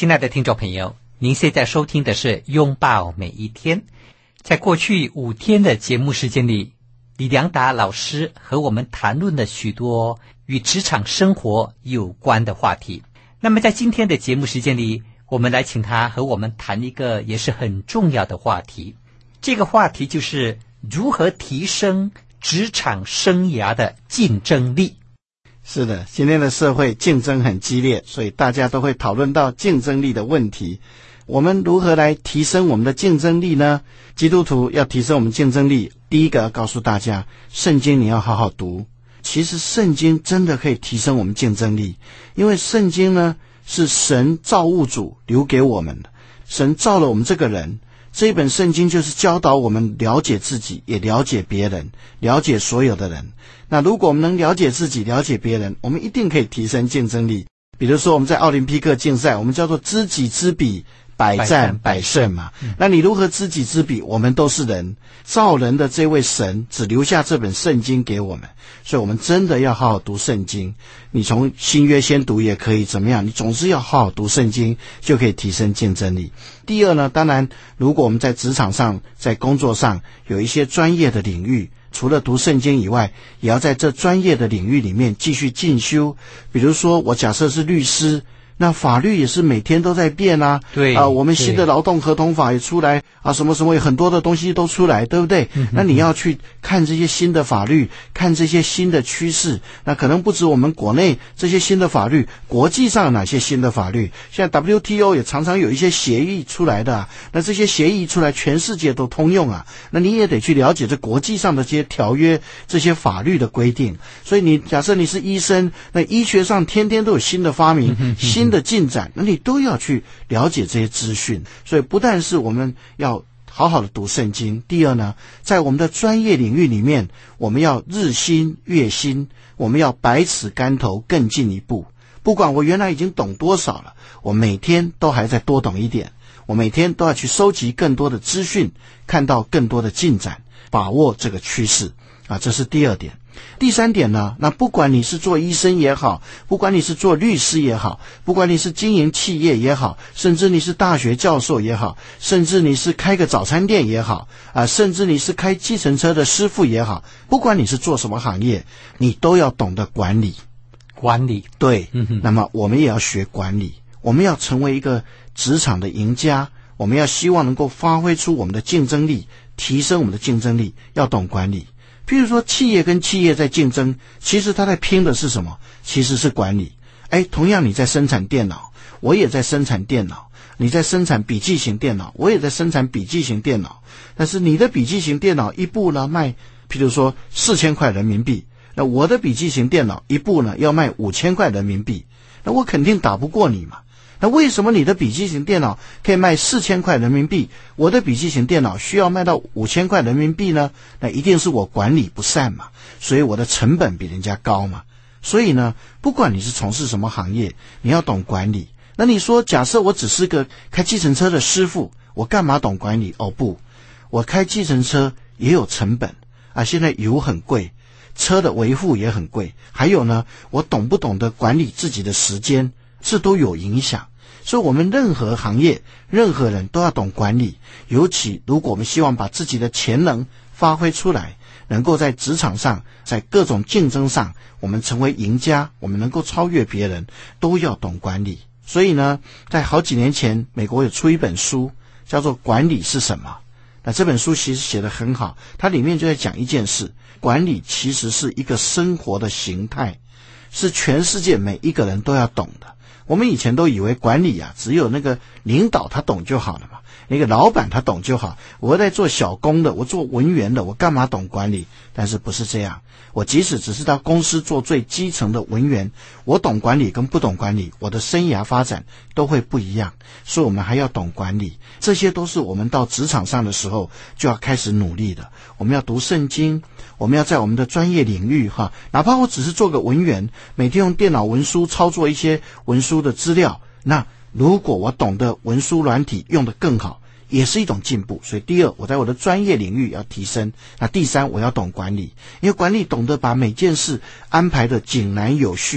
亲爱的听众朋友，您现在收听的是拥抱每一天。在过去5天的节目时间里，李良达老师和我们谈论了许多与职场生活有关的话题。那么在今天的节目时间里，我们来请他和我们谈一个也是很重要的话题。这个话题就是如何提升职场生涯的竞争力。 是的，今天的社会竞争很激烈，所以大家都会讨论到竞争力的问题。我们如何来提升我们的竞争力呢？基督徒要提升我们竞争力，第一个要告诉大家，圣经你要好好读。其实圣经真的可以提升我们竞争力，因为圣经呢是神造物主留给我们的，神造了我们这个人，这一本圣经就是教导我们了解自己，也了解别人，了解所有的人。那如果我们能了解自己，了解别人，我们一定可以提升竞争力。比如说我们在奥林匹克竞赛，我们叫做知己知彼，百战百胜嘛。那你如何知己知彼？我们都是人，造人的这位神只留下这本圣经给我们，所以我们真的要好好读圣经。你从新约先读也可以，怎么样？你总是要好好读圣经，就可以提升竞争力。第二呢，当然如果我们在职场上，在工作上有一些专业的领域，除了读圣经以外，也要在这专业的领域里面继续进修。比如说我假设是律师，那法律也是每天都在变啊。 对我们新的劳动合同法也出来啊，什么什么很多的东西都出来，对不对？那你要去看这些新的法律，看这些新的趋势。那可能不止我们国内这些新的法律，国际上有哪些新的法律？现在 WTO 也常常有一些协议出来的那这些协议出来，全世界都通用啊。那你也得去了解这国际上的这些条约，这些法律的规定。所以你假设你是医生，那医学上天天都有新的发明，新的进展，那你都要去了解这些资讯。所以不但是我们要好好的读圣经，第二呢，在我们的专业领域里面，我们要日新月新，我们要百尺竿头更进一步。不管我原来已经懂多少了，我每天都还在多懂一点，我每天都要去收集更多的资讯，看到更多的进展，把握这个趋势这是第二点。第三点呢，那不管你是做医生也好，不管你是做律师也好，不管你是经营企业也好，甚至你是大学教授也好，甚至你是开个早餐店也好甚至你是开计程车的师傅也好，不管你是做什么行业，你都要懂得管理。对，那么我们也要学管理，我们要成为一个职场的赢家，我们要希望能够发挥出我们的竞争力，提升我们的竞争力，要懂管理。譬如说企业跟企业在竞争，其实他在拼的是什么？其实是管理。同样你在生产电脑，我也在生产电脑，你在生产笔记型电脑，我也在生产笔记型电脑。但是你的笔记型电脑一部呢卖譬如说4000块人民币，那我的笔记型电脑一部呢要卖5000块人民币，那我肯定打不过你嘛。那为什么你的笔记型电脑可以卖4000块人民币，我的笔记型电脑需要卖到5000块人民币呢？那一定是我管理不善嘛，所以我的成本比人家高嘛。所以呢，不管你是从事什么行业，你要懂管理。那你说假设我只是个开计程车的师傅，我干嘛懂管理？不，我开计程车也有成本现在油很贵，车的维护也很贵，还有呢，我懂不懂得管理自己的时间，这都有影响。所以我们任何行业，任何人都要懂管理，尤其如果我们希望把自己的潜能发挥出来，能够在职场上，在各种竞争上，我们成为赢家，我们能够超越别人，都要懂管理。所以呢，在好几年前，美国有出一本书，叫做《管理是什么》。那这本书其实写得很好，它里面就在讲一件事，管理其实是一个生活的形态，是全世界每一个人都要懂的。我们以前都以为管理只有那个领导他懂就好了嘛，那个老板他懂就好，我在做小工的，我做文员的，我干嘛懂管理？但是不是这样，我即使只是到公司做最基层的文员，我懂管理跟不懂管理，我的生涯发展都会不一样。所以我们还要懂管理，这些都是我们到职场上的时候就要开始努力的。我们要读圣经，我们要在我们的专业领域哪怕我只是做个文员，每天用电脑文书操作一些文书的资料，那如果我懂得文书软体用得更好，也是一种进步。所以第二，我在我的专业领域要提升。那第三，我要懂管理，因为管理懂得把每件事安排的井然有序，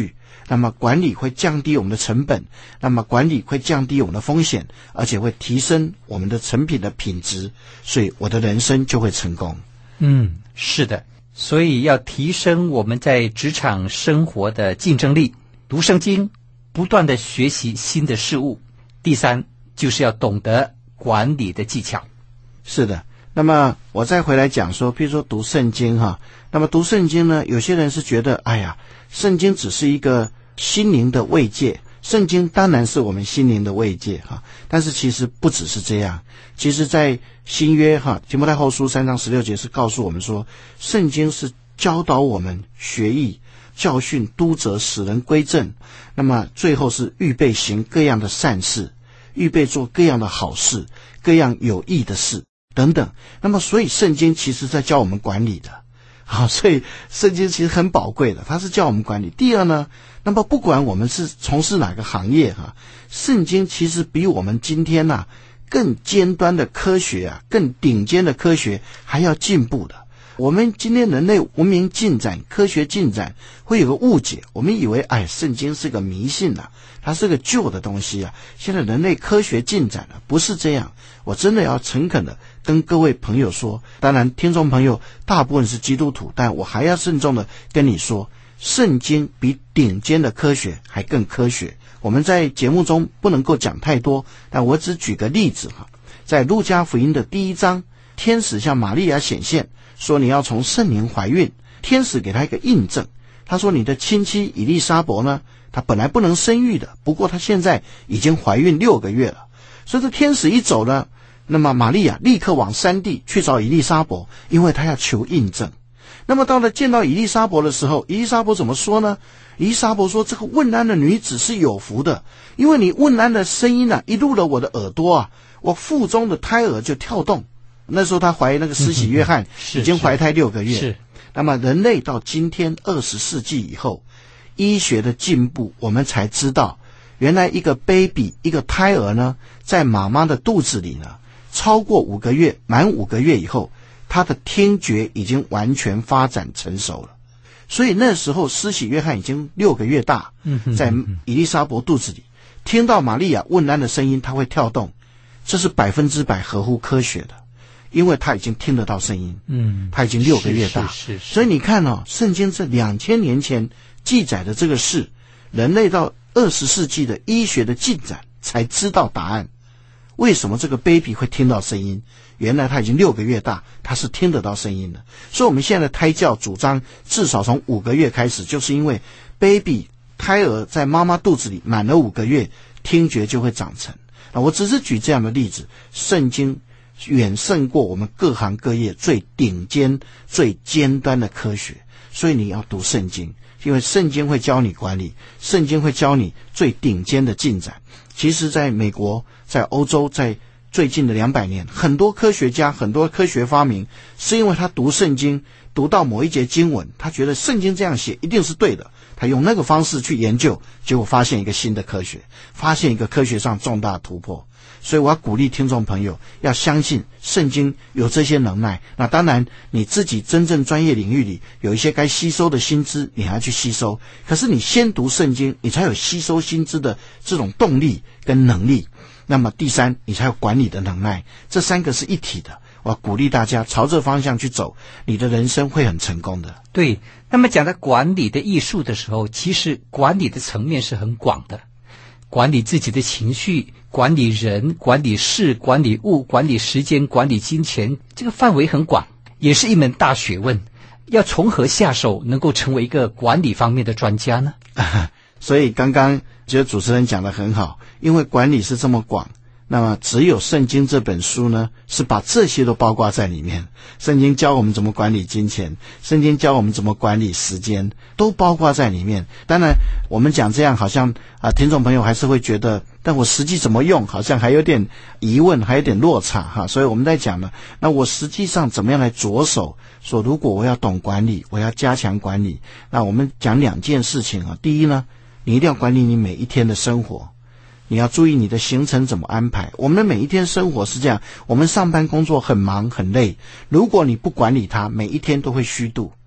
那么管理会降低我们的成本，那么管理会降低我们的风险，而且会提升我们的成品的品质，所以我的人生就会成功。 是的，所以要提升我们在职场生活的竞争力，读圣经，不断的学习新的事物。第三，就是要懂得管理的技巧。 是的，那么我再回来讲说，譬如说读圣经那么读圣经呢，有些人是觉得圣经只是一个心灵的慰藉，圣经当然是我们心灵的慰藉但是其实不只是这样。其实在新约提摩太后书3章16节是告诉我们说，圣经是教导我们学艺、教训、督责，使人归正，那么最后是预备行各样的善事，预备做各样的好事，各样有益的事等等。那么所以圣经其实在教我们管理的所以圣经其实很宝贵的，它是教我们管理。第二呢，那么不管我们是从事哪个行业圣经其实比我们今天更尖端的科学更顶尖的科学还要进步的。我们今天人类文明进展、科学进展会有个误解，我们以为圣经是个迷信它是个旧的东西现在人类科学进展不是这样。我真的要诚恳的跟各位朋友说，当然听众朋友大部分是基督徒，但我还要慎重的跟你说，圣经比顶尖的科学还更科学。我们在节目中不能够讲太多，但我只举个例子在路加福音的第1章，天使向玛利亚显现，说你要从圣灵怀孕。天使给他一个印证，他说你的亲戚以利沙伯呢，她本来不能生育的，不过她现在已经怀孕6个月了。所以这天使一走呢，那么玛利亚立刻往山地去找以利沙伯，因为她要求印证。那么到了见到以利沙伯的时候，以利沙伯怎么说呢？以利沙伯说，这个问安的女子是有福的，因为你问安的声音一入了我的耳朵我腹中的胎儿就跳动。那时候她怀那个施洗约翰已经怀胎6个月。 是。 那么人类到今天20世纪以后，医学的进步，我们才知道原来一个 baby 一个胎儿呢，在妈妈的肚子里呢，超过5个月，满5个月以后，他的听觉已经完全发展成熟了。所以那时候施洗约翰已经6个月大，在以利沙伯肚子里听到玛利亚问安的声音，他会跳动，这是100%合乎科学的，因为他已经听得到声音，他已经6个月大。 是。 所以你看圣经这2000年前记载的这个事，人类到20世纪的医学的进展才知道答案。为什么这个 baby 会听到声音？原来他已经6个月大，他是听得到声音的。所以我们现在的胎教主张至少从5个月开始，就是因为 baby 胎儿在妈妈肚子里满了5个月，听觉就会长成。我只是举这样的例子，圣经远胜过我们各行各业最顶尖最尖端的科学。所以你要读圣经，因为圣经会教你管理，圣经会教你最顶尖的进展。其实在美国，在欧洲，在最近的200年，很多科学家很多科学发明是因为他读圣经，读到某一节经文，他觉得圣经这样写一定是对的，他用那个方式去研究，结果发现一个新的科学，发现一个科学上重大突破。所以我要鼓励听众朋友要相信圣经有这些能耐。那当然你自己真正专业领域里有一些该吸收的新知，你还要去吸收，可是你先读圣经，你才有吸收新知的这种动力跟能力。那么第三，你才有管理的能耐，这3个是一体的。我要鼓励大家朝这方向去走，你的人生会很成功的。 对，那么讲到管理的艺术的时候，其实管理的层面是很广的，管理自己的情绪，管理人，管理事，管理物，管理时间，管理金钱，这个范围很广，也是一门大学问。要从何下手能够成为一个管理方面的专家呢？ 所以刚刚觉得主持人讲得很好，因为管理是这么广，那么只有圣经这本书呢，是把这些都包括在里面。圣经教我们怎么管理金钱，圣经教我们怎么管理时间，都包括在里面。当然我们讲这样好像听众朋友还是会觉得，但我实际怎么用好像还有点疑问，还有点落差所以我们在讲呢，那我实际上怎么样来着手，说如果我要懂管理，我要加强管理，那我们讲2件事情第一呢，你一定要管理你每一天的生活，你要注意你的行程怎么安排。我们的每一天生活是这样，我们上班工作很忙很累，如果你不管理它，每一天都会虚度。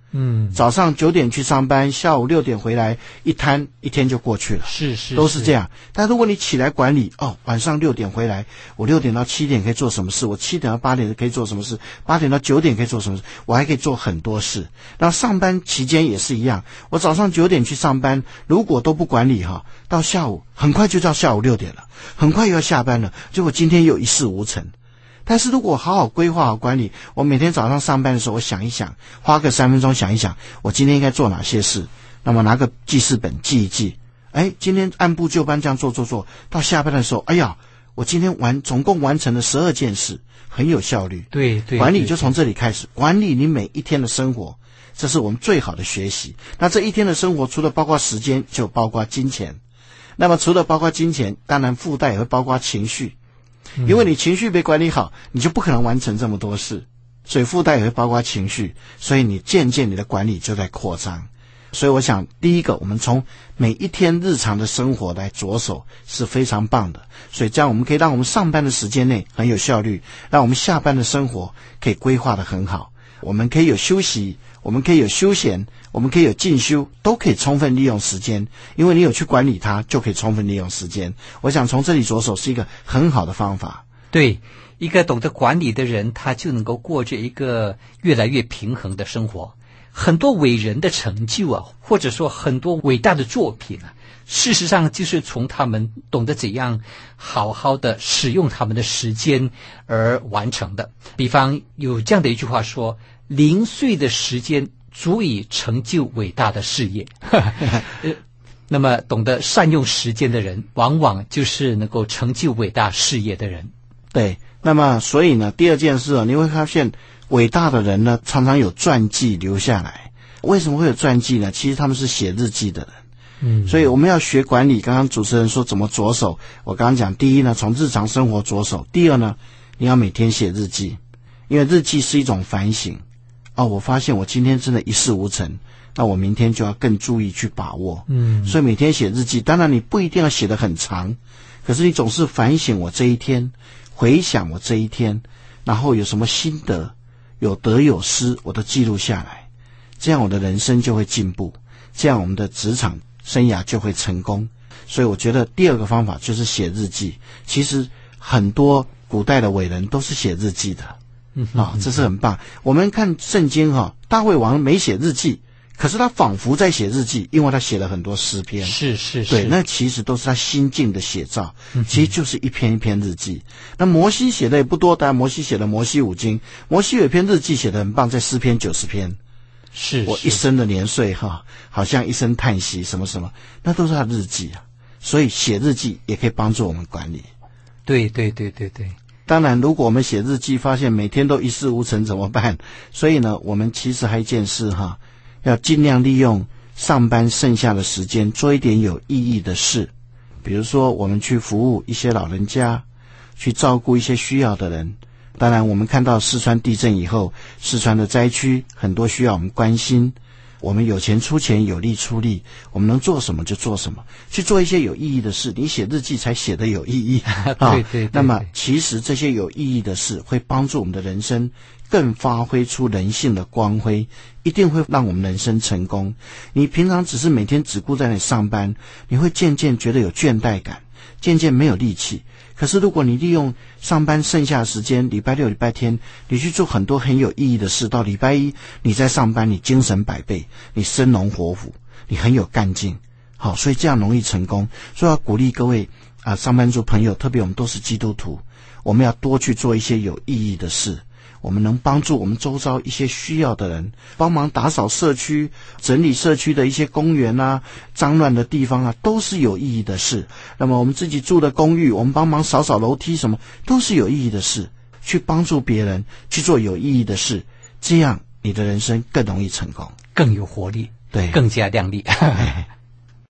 早上9点去上班，下午6点回来，一天就过去了。都是这样。但如果你起来管理，晚上6点回来，我6点到7点可以做什么事，我7点到8点可以做什么事，8点到9点可以做什么事，我还可以做很多事。然后上班期间也是一样，我早上9点去上班，如果都不管理到下午很快就到下午6点了，很快又要下班了，结果今天又一事无成。但是如果好好规划好管理，我每天早上上班的时候，我想一想，花个3分钟想一想，我今天应该做哪些事，那么拿个记事本记一记，今天按部就班这样做，到下班的时候，我今天总共完成了12件事，很有效率。 对， 管理就从这里开始，管理你每一天的生活，这是我们最好的学习。那这一天的生活除了包括时间，就包括金钱。那么除了包括金钱，当然附带也会包括情绪。因为你情绪被管理好，你就不可能完成这么多事，所以附带也会包括情绪，所以你渐渐你的管理就在扩张。所以我想第一个，我们从每一天日常的生活来着手是非常棒的，所以这样我们可以让我们上班的时间内很有效率，让我们下班的生活可以规划得很好，我们可以有休息，我们可以有休闲，我们可以有进修，都可以充分利用时间，因为你有去管理它，就可以充分利用时间。我想从这里着手是一个很好的方法。 对，一个懂得管理的人，他就能够过着一个越来越平衡的生活。很多伟人的成就或者说很多伟大的作品事实上就是从他们懂得怎样好好的使用他们的时间而完成的。比方有这样的一句话说，0岁的时间足以成就伟大的事业。那么懂得善用时间的人，往往就是能够成就伟大事业的人。 对，那么所以呢，第二件事你会发现伟大的人呢，常常有传记留下来。为什么会有传记呢？其实他们是写日记的人。所以我们要学管理，刚刚主持人说怎么着手，我刚刚讲，第一呢，从日常生活着手；第二呢，你要每天写日记，因为日记是一种反省。我发现我今天真的一事无成，那我明天就要更注意去把握。所以每天写日记，当然你不一定要写得很长，可是你总是反省我这一天，回想我这一天，然后有什么心得，有得有失，我都记录下来，这样我的人生就会进步，这样我们的职场生涯就会成功。所以我觉得第二个方法就是写日记。其实很多古代的伟人都是写日记的。这是很棒。我们看圣经大卫王没写日记，可是他仿佛在写日记，因为他写了很多诗篇。 是。 对，那其实都是他心境的写照，其实就是一篇一篇日记。那摩西写的也不多，但摩西写了摩西5经，摩西有一篇日记写得很棒，在诗篇90篇。 是我一生的年岁好像一声叹息什么什么，那都是他日记所以写日记也可以帮助我们管理。 对。 当然如果我们写日记发现每天都一事无成怎么办？所以呢，我们其实还有一件事要尽量利用上班剩下的时间做一点有意义的事。比如说我们去服务一些老人家，去照顾一些需要的人。当然我们看到四川地震以后，四川的灾区很多需要我们关心，我们有钱出钱，有力出力，我们能做什么就做什么，去做一些有意义的事。你写日记才写得有意义。 对。 那么其实这些有意义的事会帮助我们的人生更发挥出人性的光辉，一定会让我们人生成功。你平常只是每天只顾在那里上班，你会渐渐觉得有倦怠感，渐渐没有力气。可是如果你利用上班剩下的时间，礼拜六礼拜天你去做很多很有意义的事，到礼拜一你在上班，你精神百倍，你生龙活虎，你很有干劲。所以这样容易成功。所以要鼓励各位上班族朋友，特别我们都是基督徒，我们要多去做一些有意义的事。我们能帮助我们周遭一些需要的人，帮忙打扫社区，整理社区的一些公园脏乱的地方都是有意义的事。那么我们自己住的公寓，我们帮忙扫扫楼梯，什么都是有意义的事。去帮助别人，去做有意义的事，这样你的人生更容易成功， 更有活力， 对， 更加亮丽。